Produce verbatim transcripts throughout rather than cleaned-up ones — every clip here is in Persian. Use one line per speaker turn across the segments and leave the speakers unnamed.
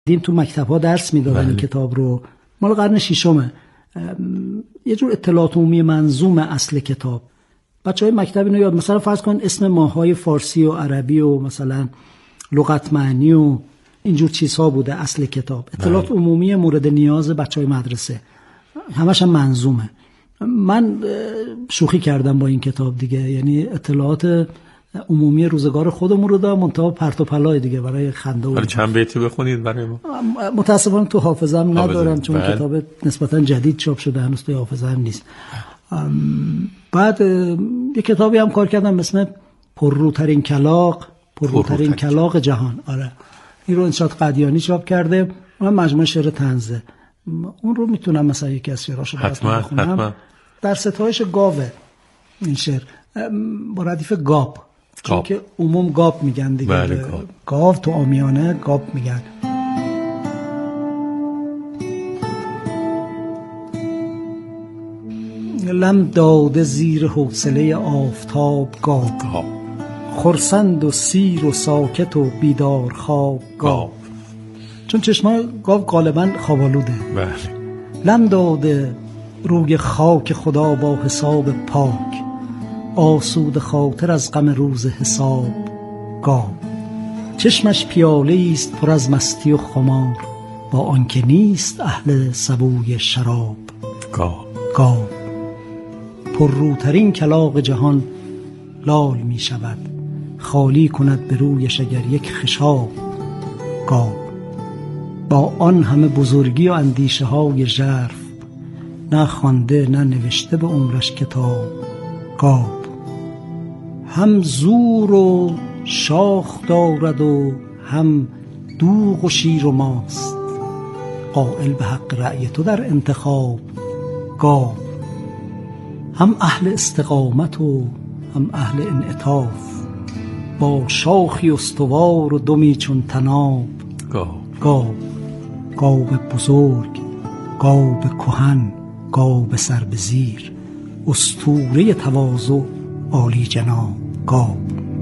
دین تو مکتب‌ها درس میدادن این کتاب رو، مال قرن ششمه، یه جور اطلاعات عمومی منظوم اصل کتاب. بچهای مکتب اینو یاد، مثلا فرض کن اسم ماه‌های فارسی و عربی و مثلا لغت معنی و اینجور چیزها بوده اصل کتاب. اطلاعات بله. عمومی مورد نیاز بچهای مدرسه، همش هم منظومه. من شوخی کردم با این کتاب دیگه، یعنی اطلاعات عمومی روزگار خودمون رو دادم، منتها پرت و پلای دیگه برای خنده و
چند بیتی بخونید برای ما.
متاسفانه تو حافظم ندارم چون
بله.
کتاب نسبتا جدید چاپ شده، هنوز تو حافظم نیست. بعد یه کتابی هم کار کردم اسم پرروترین کلاغ پرروترین کلاغ جهان. آره این رو انشاد قدیانی چاپ کرده، اون مجموعه شعر طنزه. اون رو میتونم مثلا یکی از شعراشو براتون بخونم. حتما. در ستایش گاوه این شعر با ردیف گاب، چون که عموم گاب میگن دیگه.
بله
گاو تو عامیانه گاب میگن. لم داده زیر حوصله آفتاب گاب، خرسند و سیر و ساکت و بیدار خواب گاب. چون چشمای گاو غالبا خوابالوده.
بله.
لم داده روی خاک خدا با حساب پاک، آسود خاطر از غم روز حساب گاو. چشمش پیاله است پر از مستی و خمار، با آنکه نیست اهل سبوی شراب
گاو.
گاو پرروترین کلاغ جهان لال می شود، خالی کند به رویش اگر یک خشاب گاو. با آن همه بزرگی و اندیشه های ژرف، نه خوانده نه نوشته به عمرش کتاب گاو. هم زور و شاخ دارد و هم دوغ و شیر و ماست، قائل به حق رأی تو در انتخاب گاو. هم اهل استقامت و هم اهل انعطاف، با شاخی استوار و دمی چون تناب
گاو.
گاو گاو بزرگ، گاو کهن، گاو سر به زیر، اسطوره تواضع عالی جناب گاو.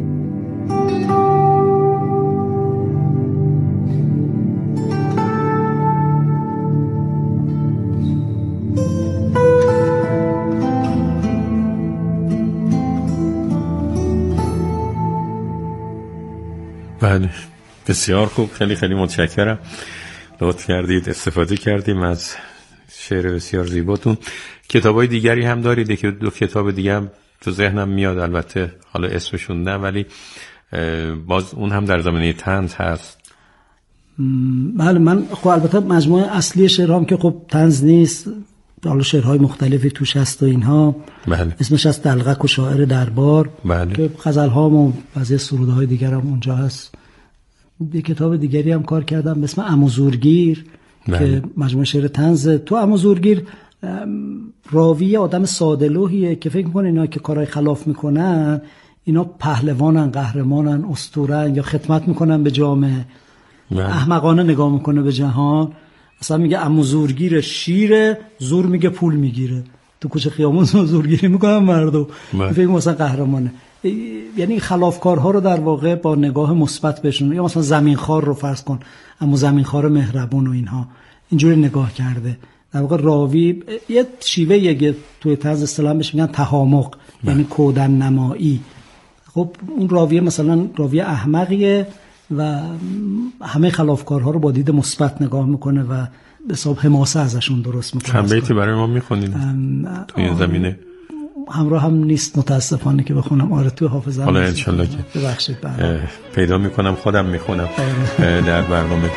بله بسیار خوب، خیلی خیلی متشکرم، لطف کردید استفاده کردیم از شعر بسیار زیباتون. کتابای دیگری هم دارید که دو کتاب دیگه هم تو ذهنم میاد، البته حالا اسمشون نه، ولی باز اون هم در زمینه طنز هست.
بله من خب البته مجموعه اصلی شعرهام که خب طنز نیست، حالا شعرهای مختلفی توش هست و اینها.
بله.
اسمش از دلغک و شاعر دربار.
بله.
که غزل‌هام و بعضی سرودهای دیگر هم اونجا هست. یه کتاب دیگری هم کار کردم به اسم عمو زورگیر. بله. که مجموعه شعر طنز. تو عمو زورگیر راوی آدم ساده‌لوحیه که فکر می‌کنه اینا که کارهای خلاف میکنن اینا پهلوانن، قهرمانن، اسطوره‌ن یا خدمت میکنن به جامعه. بله. احمقانه نگاه میکنه به جهان. اصلا میگه عمو زورگیر شیره، زور میگه پول میگیره، تو کوچه خیابون زورگیری میکنن مردم. فکر مثلا قهرمانه. یعنی خلافکارها رو در واقع با نگاه مثبت بهشون، یا مثلا زمینخوار رو فرض کن، عمو زمینخوار مهربون و اینها اینجوری نگاه کرده. در واقع راوی یه شیوه یه توی طنز اصطلاح بهش میگن تهامق، یعنی کودن نمایی. خب اون راوی مثلا راوی احمقیه و همه خلافکارها رو با دید مثبت نگاه میکنه و به حساب حماسه ازشون درست میکنه.
چند بیتی برای ما میخونید توی این زمینه؟
همراه هم نیست متاسفانه که بخونم. آره توی حافظه
حالا انشالله که
ببخشید
پیدا میکنم خودم میخونم در برنامه.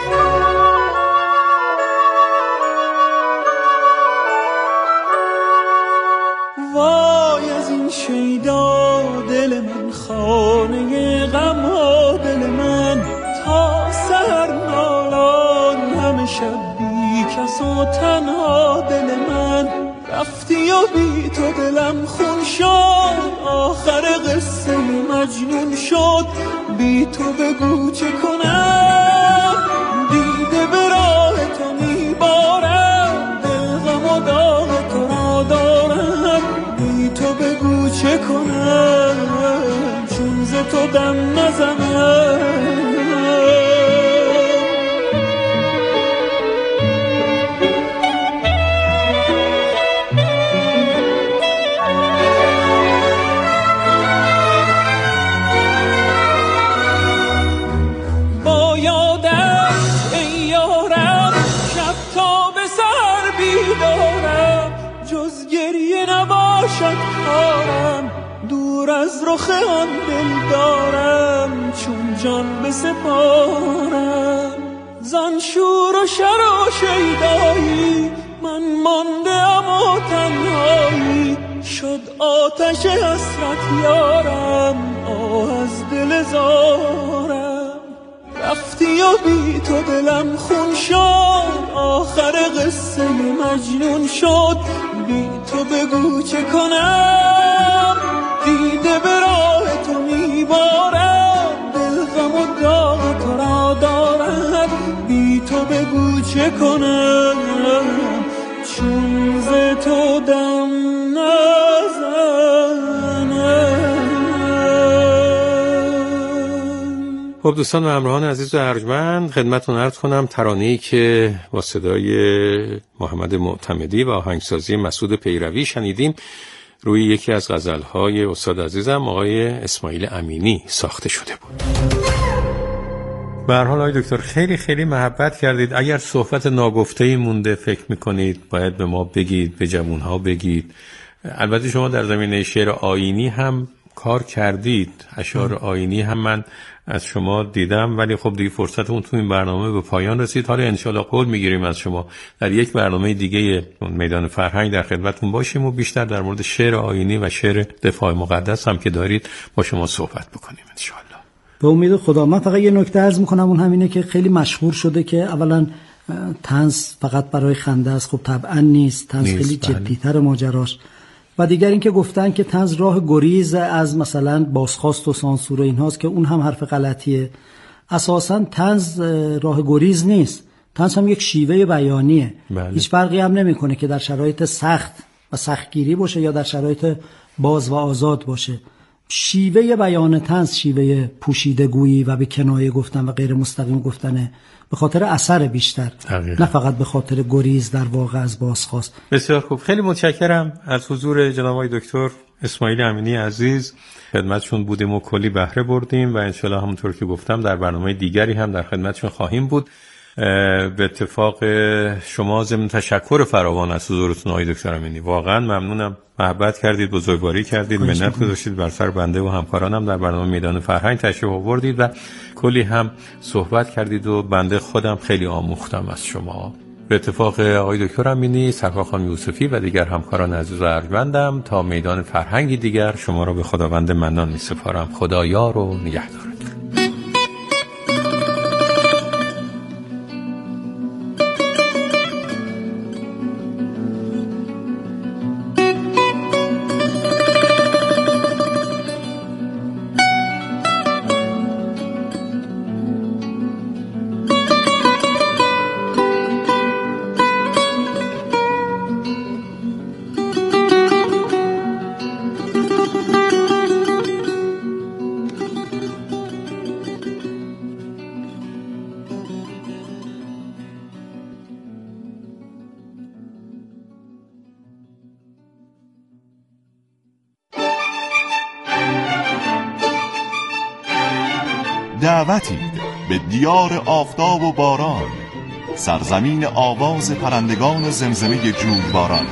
وای از این شیدا دل من، خانه غم ها دل من، تا سحر نالان همه شب بی کس و تنها دل من. رفتی و بی تو دلم خون شد، آخر قصه مجنون شد. بی تو بگو چه کنم، دیده به راه تو میبارم، دل غم و داغ تو را دارم. بی تو بگو چه کنم، چون ز تو دم نزنم. دارم، جز گریه نباشد کارم، دور از رخ آن دل دارم، چون جان بسپارم. زان شور و شر و شیدایی من ماندم و تنهایی، شد آتش حسرت یارم، آه از دل زارم. رفتی و بی تو دلم خون شد، آخر قصه مجنون شد. بی تو بگو چه کنم، دیده به راه تو میبارم، دل غم و داغ تو را دارد. بی تو بگو چه کنم، چون ز تو دم نزنم.
خب دوستان و همراهان عزیز و ارجمند، خدمتتون عرض کنم ترانه‌ای که با صدای محمد معتمدی و آهنگسازی مسعود پیروی شنیدیم روی یکی از غزل‌های استاد عزیزم آقای اسماعیل امینی ساخته شده بود. به هر حال آقای دکتر خیلی خیلی محبت کردید. اگر صحبت ناگفته‌ای مونده فکر می‌کنید باید به ما بگید، به جوان‌ها بگید. البته شما در زمینه شعر آیینی هم کار کردید، اشعار آیینی هم من از شما دیدم، ولی خب دیگه فرصتمون تو این برنامه به پایان رسید. حالا انشالله قول میگیریم از شما در یک برنامه دیگه میدان فرهنگ در خدمتتون باشیم و بیشتر در مورد شعر آیینی و شعر دفاع مقدس هم که دارید با شما صحبت بکنیم انشالله.
به امید خدا. من فقط یه نکته عرض میکنم، اون همینه که خیلی مشهور شده که اولا طنز فقط برای خنده است. خب طبعا نیست، طنز خیلی جدی‌تر ماجراش. و دیگر این که گفتن که طنز راه گریز از مثلا بازخواست و سانسور و اینهاست که اون هم حرف غلطیه. اساسا طنز راه گریز نیست، طنز هم یک شیوه بیانیه. بله. هیچ فرقی هم نمیکنه که در شرایط سخت و سختگیری باشه یا در شرایط باز و آزاد باشه. شیوه بیان طنز شیوه پوشیدگویی و به کنایه گفتن و غیر مستقیم گفتنه، به خاطر اثر بیشتر دقیقا. نه فقط به خاطر گریز در واقع از بازخواست.
بسیار خوب، خیلی متشکرم از حضور جناب آقای دکتر اسماعیل امینی عزیز. خدمتشون بودیم و کلی بهره بردیم و انشالله همونطور که گفتم در برنامه دیگری هم در خدمتشون خواهیم بود. به اتفاق شما ضمن تشکر فراوان از حضورتون آقای دکتر امینی، واقعا ممنونم. محبت کردید، بزرگواری کردید، منت گذاشتید بر سر بنده و همکارانم در برنامه میدان فرهنگ تشریف آوردید و کلی هم صحبت کردید و بنده خودم خیلی آموختم از شما. به اتفاق آقای دکتر امینی، سرکار خانم یوسفی و دیگر همکاران عزیز و ارجمندم تا میدان فرهنگی دیگر شما را به خداوند منان می‌سپارم. خدا یار و نگهدارتون.
دعوتید به دیار آفتاب و باران، سرزمین آواز پرندگان و زمزمه جویباران.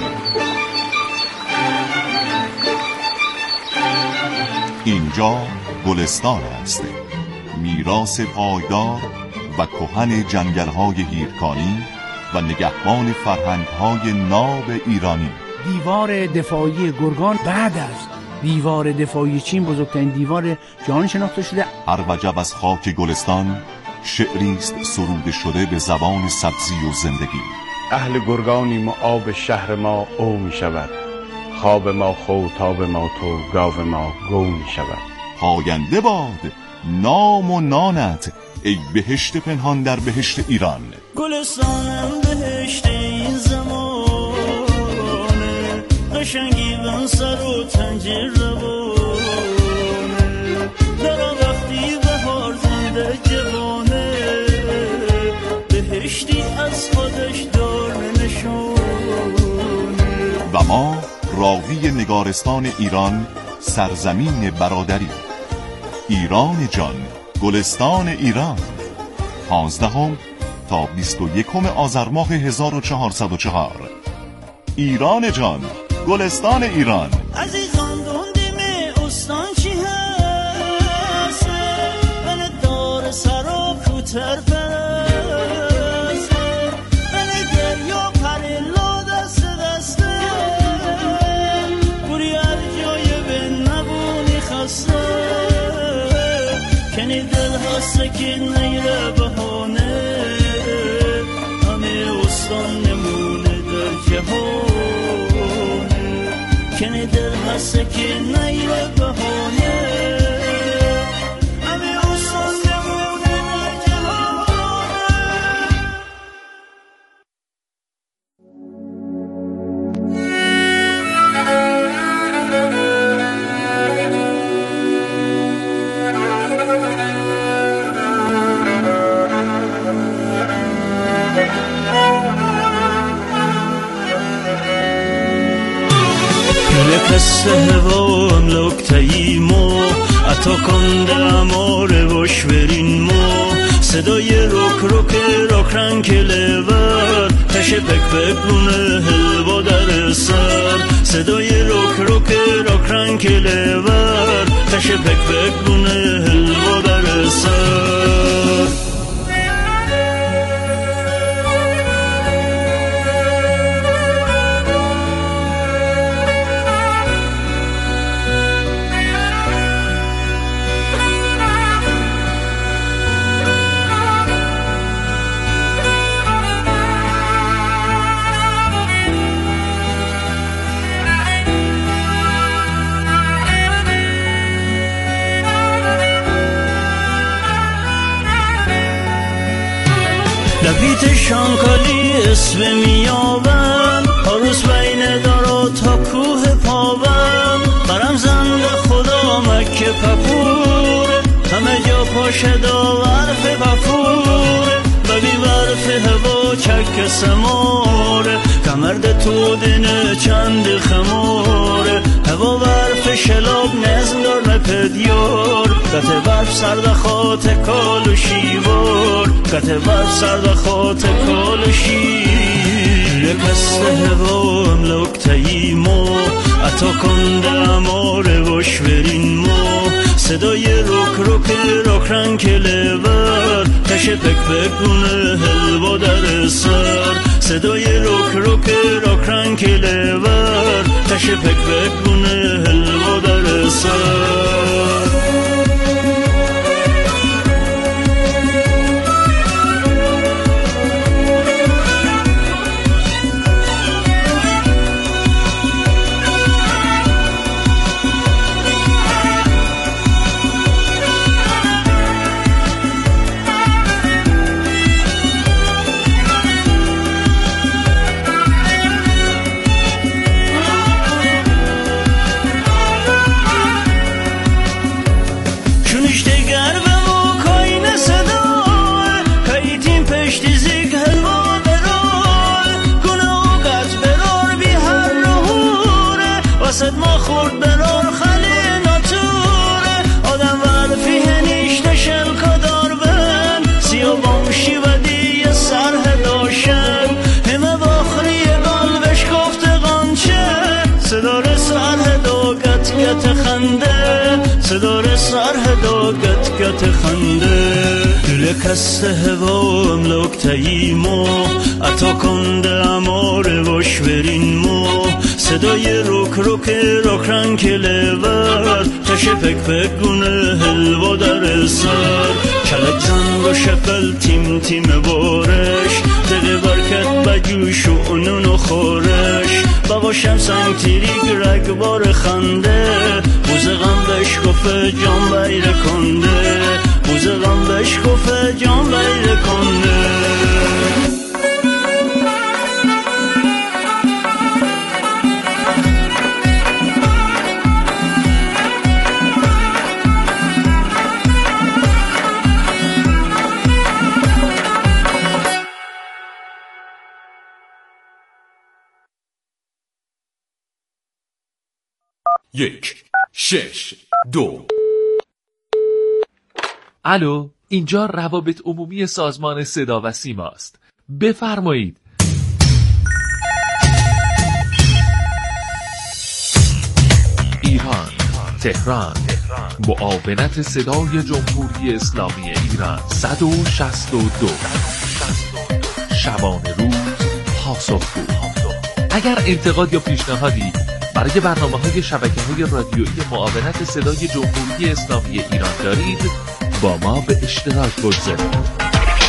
اینجا گلستان است، میراث پایدار و کهن جنگل‌های هیرکانی و نگهبان فرهنگ‌های ناب ایرانی.
دیوار دفاعی گرگان بعد از دیوار دفاعی چین بزرگترین دیوار جهان شناخته شده.
هر وجب از خاک گلستان شعری است سروده شده به زبان سبزی و زندگی.
اهل گرگانیم و آب شهر ما او می شود، خواب ما خو تاب ما تو گاو ما گو می شود.
پاینده باد نام و نانت ای بهشت پنهان در بهشت ایران.
گلستانم بهشت این زمانه، قشنگی بن سر و تنجیر روانه، در وقتی بهار زنده جوانه، بهشتی از خودش دار نشونه.
و ما راوی نگارستان ایران، سرزمین برادری، ایران جان، گلستان ایران. پانزدهم تا بیست و یکم آذر ماه هزار و چهارصد و چهار ایران جان، گلستان ایران.
عزیزان دوندیم استان چی هست من دار سر و کوتر پرست من دریا پریلا دست دسته گوری هر جای به نبونی خسته کنی دل هسته که نیره بهانه همه استان نمونه در جهان کنی دل هسته که نیره بهانه همه استان نمونه در جهان. قصه هوا املاکتایی مو عطا کنده اماره باش برین مو صدای روک روک راک رنگ لور تشه پک پک گونه هلوا در سر صدای روک روک راک رنگ لور تشه پک پک گونه هلوا در سر. لبیت شانکالی اسم میابن هاروس بین دارا تا کوه پاون برم زند خدا مکه پپوره همه جا پاشدا ورف پپوره ببی ورف هوا چک سماره کمرد تو دنه چند خماره هوا ورف شلاب نزم دار نپدیار گته ورف سردخات کال و شیوار گته ورف سردخات کال و شیوار قصد هوا املاکتایی مو عطا کنده اماره باش برین مو صدای روک روک راک رنگ لور تشه پک پک گونه هلوا در سر صدای روک روک راک رنگ لور تشه پک پک گونه هلوا در سر. صدار سرهدا گت گت خنده دل کسته هوا املاکتایی مو عطا کنده اماره باش برین مو صدای روک روک راک رنگ لور تشه پک پک گونه هلوا در سر کلک زنگ و شقل تیم تیم بارش دقه برکت بجوش و اونون و خورش باباشم سنگ تیریگ رگبار خنده بوزغم بهش گفه جان بیره کنده بوزغم بهش گفه جان بیره کنده.
یک شش دو.
الو، اینجا روابط عمومی سازمان صدا و سیما است. بفرمایید. ایران، تهران. معاونت صدای جمهوری اسلامی ایران. صد و شصت و دو شبانه روز پاسخگو. اگر انتقاد یا پیشنهادی برای برنامه‌های شبکه‌های رادیویی معاونت صدای جمهوری اسلامی ایران دارید، با ما به اشتراک بگذارید.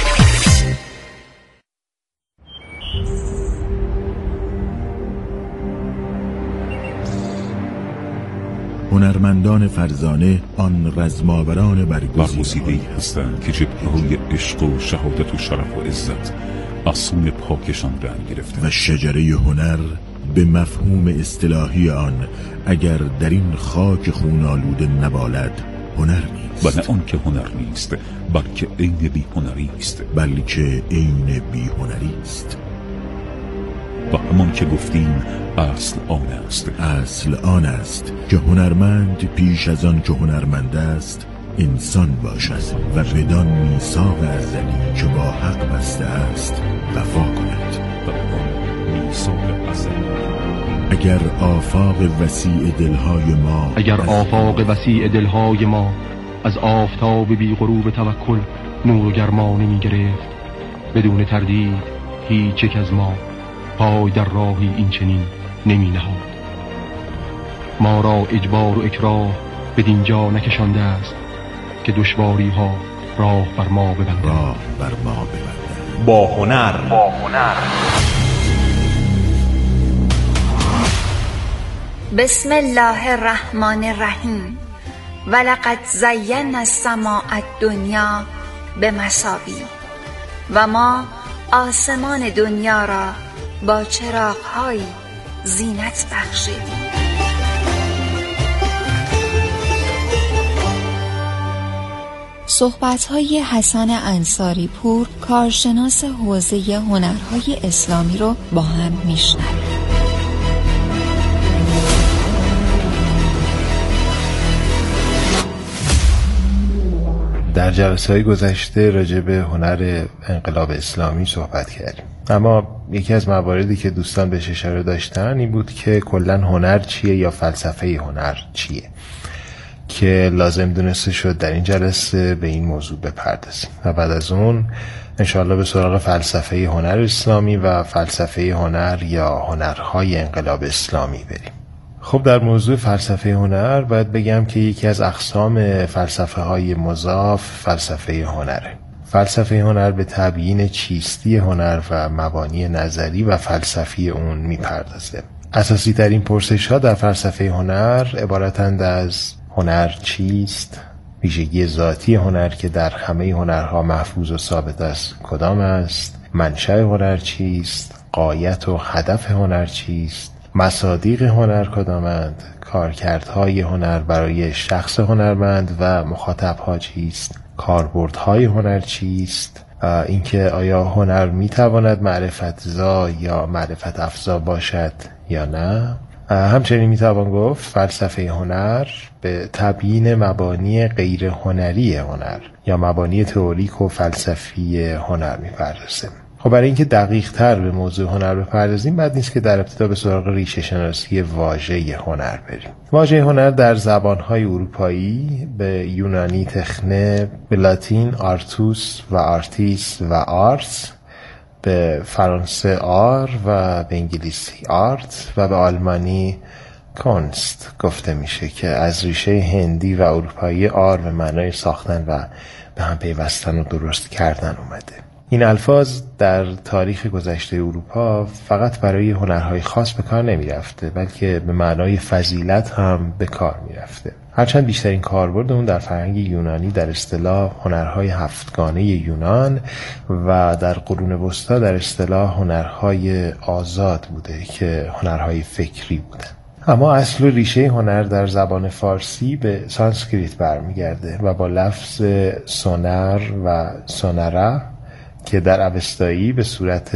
هنرمندان فرزانه آن رزماوران برگزیده‌ای
هستند که جبهه‌های عشق و شهادت و شرف و عزت اصول پاکشان رنگ گرفته
و شجره هنر به مفهوم اصطلاحی آن اگر در این خاک خون آلوده نبالد هنر نیست.
و نه آن که هنر نیست، بلکه عین بی هنری است.
بلکه عین بی هنری است.
و همان که گفتیم اصل آن است.
اصل آن است که هنرمند پیش از آن که هنرمند است انسان باشد و بدان میثاق ازلی که با حق بسته است وفا کند.
و آن میثاق ازلی.
اگر آفاق وسیع دلهای ما
اگر آفاق وسیع دلهای ما از آفتاب بی غروب توکل نور و گرما نمی گرفت، بدون تردید هیچ یک از ما پای در راهی این چنین نمی نهاد. ما را اجبار و اکراه بدین جا نکشانده است که دشواری ها راه بر ما ببنده.
راه بر ما ببنده.
با هنر با هنر
بسم الله الرحمن الرحیم. ولقد زینا السماء الدنیا بمصابیح. و ما آسمان دنیا را با چراغ‌هایی زینت بخشیدیم.
صحبت‌های حسن انصاری پور، کارشناس حوزه هنرهای اسلامی رو با هم میشنویم.
در جلسه‌های گذشته راجع به هنر انقلاب اسلامی صحبت کردیم، اما یکی از مواردی که دوستان بهش اشاره داشتن این بود که کلاً هنر چیه یا فلسفه هنر چیه، که لازم دونسته شد در این جلسه به این موضوع بپردازیم و بعد از اون انشاءالله به سراغ فلسفه هنر اسلامی و فلسفه هنر یا هنرهای انقلاب اسلامی بریم. خب در موضوع فلسفه هنر باید بگم که یکی از اقسام فلسفه های مضاف فلسفه هنره. فلسفه هنر به تبیین چیستی هنر و مبانی نظری و فلسفی اون میپردازه. اساسی ترین پرسش ها در فلسفه هنر عبارتند از هنر چیست؟ ویژگی ذاتی هنر که در همه هنرها محفوظ و ثابت است کدام است؟ منشأ هنر چیست؟ غایت و هدف هنر چیست؟ مصادیق هنر کدامند؟ کارکردهای هنر برای شخص هنرمند و مخاطبها چیست؟ کاربردهای هنر چیست؟ اینکه آیا هنر میتواند معرفت زا یا معرفت افزا باشد یا نه؟ همچنین میتوان گفت فلسفه هنر به تبیین مبانی غیر هنری هنر یا مبانی تئوریک و فلسفی هنر میپردازه. خب برای اینکه دقیق تر به موضوع هنر بپردازیم بد نیست که در ابتدا به سراغ ریشه شناسی واژه هنر بریم. واژه هنر در زبانهای اروپایی به یونانی تخنه، به لاتین آرتوس و آرتیس و آرتس، به فرانسه آر و به انگلیسی آرت و به آلمانی کنست گفته میشه که از ریشه هندی و اروپایی آر به معنای ساختن و به هم پیوستن و درست کردن اومده. این الفاظ در تاریخ گذشته اروپا فقط برای هنرهای خاص به کار نمی رفته بلکه به معنای فضیلت هم به کار می رفته. هرچند بیشترین کاربرد اون در فرهنگ یونانی در اصطلاح هنرهای هفتگانه یونان و در قرون وسطا در اصطلاح هنرهای آزاد بوده که هنرهای فکری بودن. اما اصل و ریشه هنر در زبان فارسی به سانسکریت برمیگرده و با لفظ سونر و سونرا که در اوستایی به صورت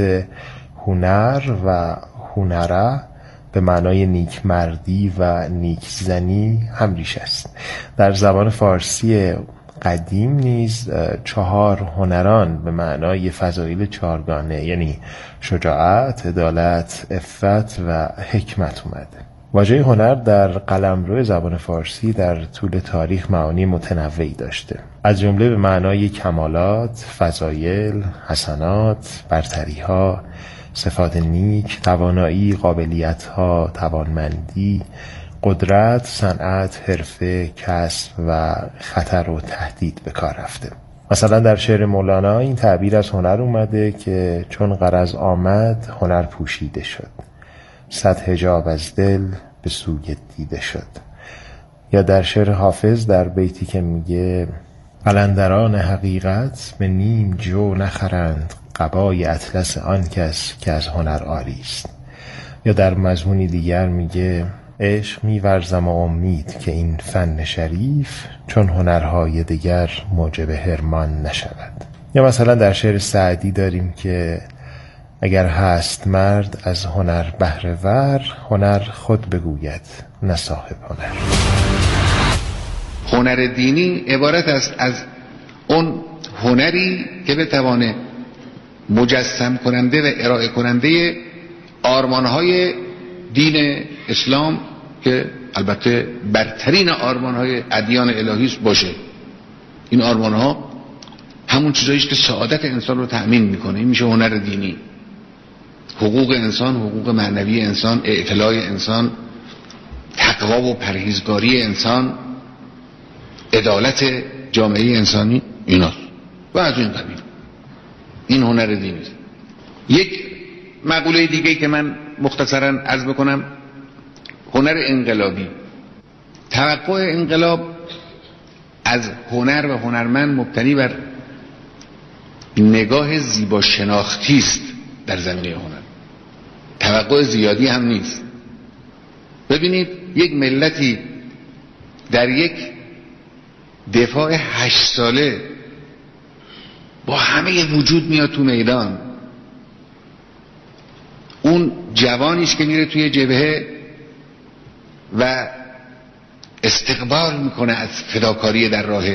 هنر و هنره به معنای نیکمردی و نیکزنی هم ریشه است. در زبان فارسی قدیم نیز چهار هنران به معنای فضایل چهارگانه یعنی شجاعت، عدالت، عفت و حکمت اومده. واژه هنر در قلمرو زبان فارسی در طول تاریخ معانی متنوعی داشته، از جمله به معنای کمالات، فضایل، حسنات، برتری‌ها، صفات نیک، توانایی، قابلیت‌ها، توانمندی، قدرت، صنعت، حرفه، کسب و خطر و تهدید به کار رفته. مثلا در شعر مولانا این تعبیر از هنر اومده که چون غرض آمد هنر پوشیده شد، صد حجاب از دل به سوی دیده شد. یا در شعر حافظ در بیتی که میگه قلندران حقیقت به نیم جو نخرند قبای اطلس آن کس که از هنر عاری است. یا در مضمونی دیگر میگه عشق می‌ورزم و امید که این فن شریف چون هنرهای دیگر موجب حرمان نشود. یا مثلا در شعر سعدی داریم که اگر هست مرد از هنر بهره ور، هنر خود بگوید نه صاحب هنر.
هنر دینی عبارت است از اون هنری که بتوانه مجسم کننده و ارائه کننده آرمانهای دین اسلام که البته برترین آرمانهای ادیان الهی است باشه. این آرمانها همون چیزایی است که سعادت انسان رو تأمین میکنه. این میشه هنر دینی. حقوق انسان، حقوق معنوی انسان، اعتلاع انسان، تقوا و پرهیزگاری انسان، عدالت جامعه انسانی، ایناست و از این قبیل. این هنر دینی است. یک مقوله دیگه که من مختصرا عرض بکنم، هنر انقلابی. توقع انقلاب از هنر و هنرمند مبتنی بر نگاه زیبا شناختی است در زمینه هنر. توقع زیادی هم نیست. ببینید یک ملتی در یک دفاع هشت ساله با همه وجود میاد تو میدان. اون جوانیش که میره توی جبهه و استقبال میکنه از فداکاری در راه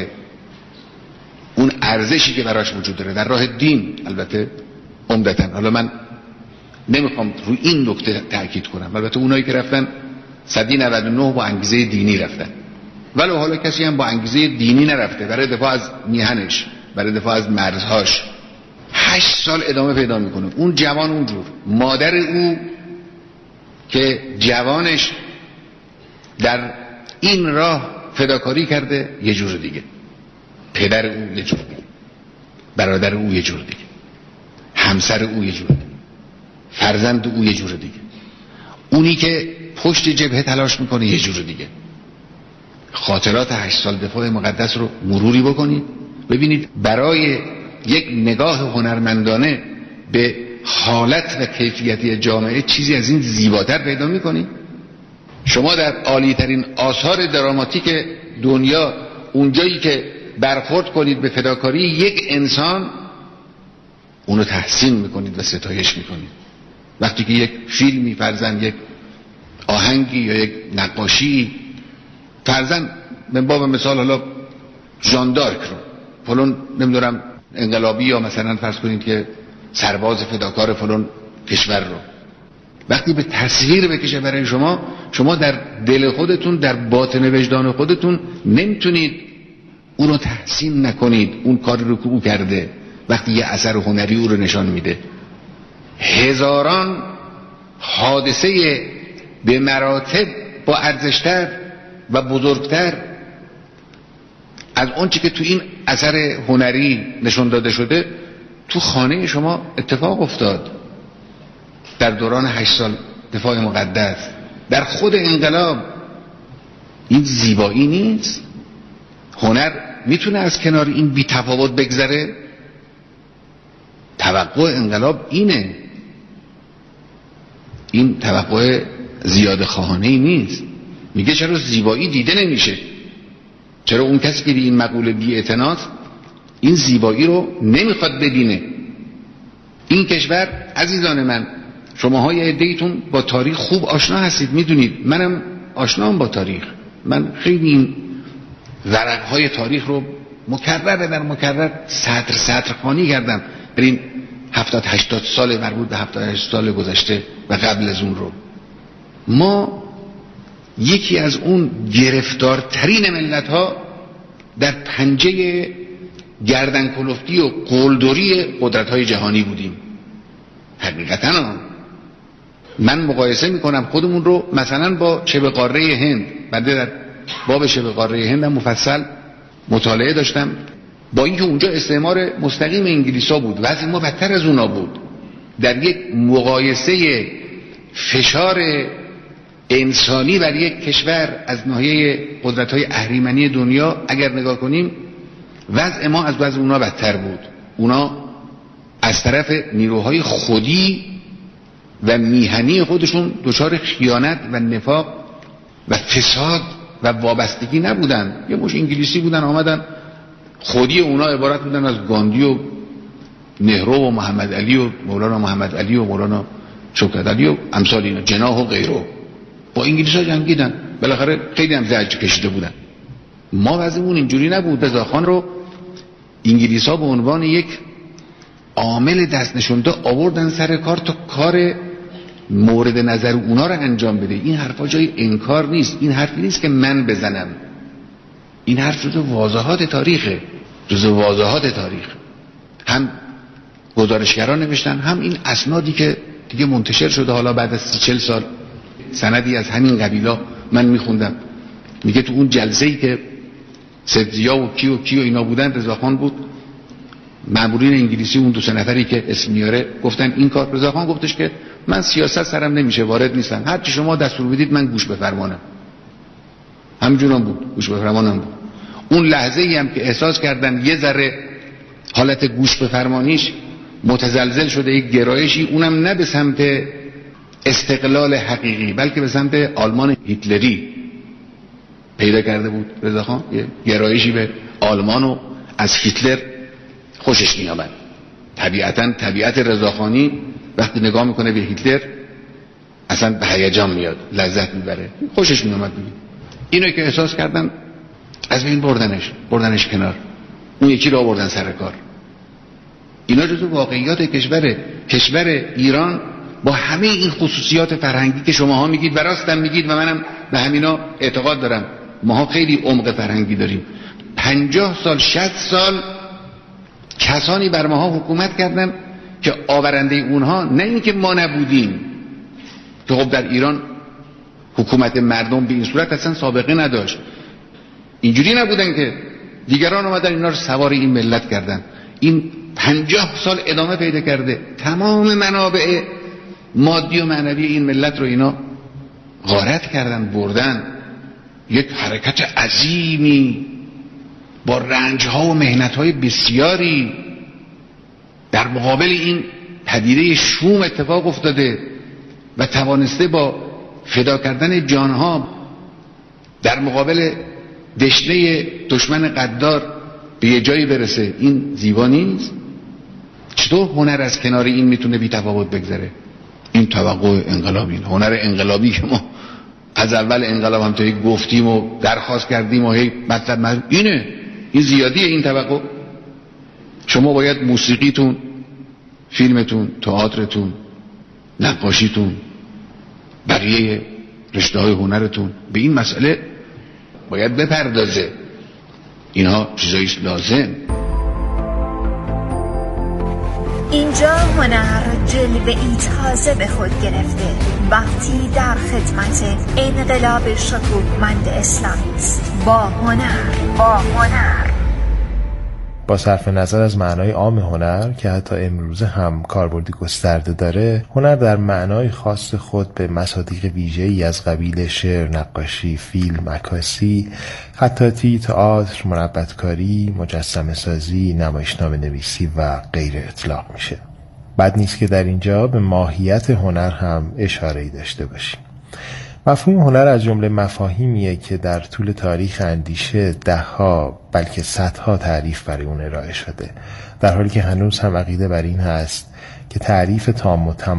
اون ارزشی که براش وجود داره، در راه دین البته عمدتاً. حالا من نمیخوام روی این نکته تاکید کنم، البته اونایی که رفتن صدی نود و نه با انگیزه دینی رفتن، ولی حالا کسی هم با انگیزه دینی نرفته برای دفاع از میهنش، برای دفاع از مرزهاش، هشت سال ادامه پیدا میکنه. اون جوان اونجور، مادر او که جوانش در این راه فداکاری کرده یه جور دیگه، پدر او یه جور دیگه، برادر او یه جور دیگه، همسر او یه جور دیگه، فرزند او یه جور دیگه، اونی که پشت جبهه تلاش میکنه یه جور دیگه. خاطرات هشت سال دفاع مقدس رو مروری بکنید، ببینید برای یک نگاه هنرمندانه به حالت و کیفیتی جامعه چیزی از این زیباتر پیدا میکنید. شما در عالی ترین آثار دراماتیک دنیا اونجایی که برخورد کنید به فداکاری یک انسان، اونو تحسین میکنید و ستایش میکنید. وقتی که یک فیلمی فرزن، یک آهنگی یا یک نقاشی فرزن، من باب مثال حالا ژان دارک رو فلان نمیدونم انقلابی یا مثلا فرض کنید که سرباز فداکار فلان کشور رو وقتی به تصویر بکشه برای شما، شما در دل خودتون، در باطن وجدان خودتون نمیتونید اونو تحسین نکنید، اون کاری رو که او کرده وقتی یه اثر هنری او رو نشان میده. هزاران حادثه به مراتب با ارزشتر و بزرگتر از آنچه که تو این اثر هنری نشان داده شده تو خانه شما اتفاق افتاد. در دوران هشت سال دفاع مقدس، در خود انقلاب، این زیبایی نیست؟ هنر میتونه از کنار این بی تفاوت بگذره؟ توقع انقلاب اینه. این توقع زیاده خواهانه ای نیست. میگه چرا زیبایی دیده نمیشه؟ چرا اون کسی که به این مقوله بی اعتناست این زیبایی رو نمیخواد ببینه؟ این کشور، عزیزان من، شماهای عده‌ایتون با تاریخ خوب آشنا هستید، میدونید منم آشنام با تاریخ. من خیلی این ورقهای تاریخ رو مکرر در مکرر سطر سطر خوانی کردم در این هفتاد هشتاد سال مربوط به هفتاد هشتاد سال گذشته و قبل از اون رو. ما یکی از اون گرفتارترین ملت ها در پنجه گردن کلفتی و قلدری قدرت های جهانی بودیم. حقیقتا من مقایسه میکنم خودمون رو مثلا با شبه قاره هند. بعد در باب شبه قاره هند هم مفصل مطالعه داشتم. با اینکه اونجا استعمار مستقیم انگلیسا بود، وضع ما بدتر از اونا بود. در یک مقایسه فشار انسانی بر یک کشور از ناحیه قدرت‌های اهریمنی دنیا اگر نگاه کنیم، وضع ما از وضع اونا بدتر بود. اونا از طرف نیروهای خودی و میهنی خودشون دچار خیانت و نفاق و فساد و وابستگی نبودن. یه مش انگلیسی بودن آمدن، خودی اونا عبارت بودن از گاندی و نهرو و محمد علی و مولانا محمد علی و مولانا شوکت علی و امثال اینا، جناح و غیره. با انگلیس‌ها جنگیدن، بالاخره خیلی هم زجر کشیده بودن. ما وضعمون اینجوری نبود. رضاخان رو انگلیس‌ها به عنوان یک عامل دست نشونده آوردن سر کار تا کار مورد نظر اونا رو انجام بده. این حرفا جای انکار نیست. این حرفی نیست که من بزنم. این حرف جزو واضحات تاریخه، جزو واضحات تاریخ. هم گزارشگران نوشتن، هم این اسنادی که دیگه منتشر شده حالا بعد از سی چل سال. سندی از همین قبیلا من میخوندم، میگه تو اون جلسه‌ای که سبزیا و کی و کی و اینا بودن، رضاخان بود، مامورین انگلیسی اون دو سه نفری که اسم میاره گفتن این کار. رضاخان گفتش که من سیاست سرم نمیشه، وارد نیستم، هر چی شما دستور بدید من گوش به فرمانم. همینجورم بود، گوش به فرمانم بود. اون لحظه ای هم که احساس کردن یه ذره حالت گوش به فرمانیش متزلزل شده، یک گرایشی، اونم نه به سمت استقلال حقیقی بلکه به سمت آلمان هیتلری پیدا کرده بود رضاخان، یه گرایشی به آلمان و از هیتلر خوشش میامد. طبیعتا طبیعت رضاخانی وقتی نگاه میکنه به هیتلر اصلا به هیجان میاد، لذت میبره، خوشش میامد. اینو که احساس کردن از بین بردنش بردنش کنار، اون یکی رو آوردن سر کار. اینا جزو واقعیات کشور کشور ایران با همه این خصوصیات فرهنگی که شماها میگید و راستم میگید و منم به همینا اعتقاد دارم. ماها خیلی عمق فرهنگی داریم. پنجاه سال شصت سال کسانی بر ماها حکومت کردن که آورنده اونها نه اینکه ما نبودیم، که خب در ایران حکومت مردم به این صورت اصلا سابقه نداشت. اینجوری نبودن که دیگران اومدن اینا رو سوار این ملت کردن. این پنجاه سال ادامه پیدا کرده. تمام منابع مادی و معنوی این ملت رو اینا غارت کردن، بردن. یک حرکت عظیمی با رنجها و مهنتهای بسیاری در مقابل این پدیده شوم اتفاق افتاده و توانسته با فدا کردن جانها در مقابل دشنه دشمن قدار به یه جایی برسه. این زیبا نیست؟ چطور هنر از کنار این میتونه بی تفاوت بگذره؟ این توقع انقلابی، هنر انقلابی که ما از اول انقلاب هم تا یک گفتیم و درخواست کردیم و هی مطلب اینه، این زیادیه این توقع. شما باید موسیقیتون، فیلمتون، تئاترتون، نقاشیتون، بقیه رشته های هنرتون به این مسئله باید بپردازه. اینها چیزاییست لازم.
اینجا هنر جلوه ای تازه به خود گرفته وقتی در خدمت انقلاب شکوهمند اسلامی است. با هنر با هنر
با صرف نظر از معنای عام هنر که حتی امروزه هم کاربردی گسترده داره، هنر در معنای خاص خود به مصادیق ویژه‌ای از قبیل شعر، نقاشی، فیلم، عکاسی، خطاطی، تئاتر، مربع‌کاری، مجسمه سازی، نمایشنامه نویسی و غیره اطلاق میشه. بد نیست که در اینجا به ماهیت هنر هم اشاره‌ای داشته باشیم. مفهوم هنر از جمله مفاهیمیه که در طول تاریخ اندیشه دهها بلکه صدها تعریف برای اون ارائه شده، در حالی که هنوز هم عقیده بر این هست که تعریف تام و تمام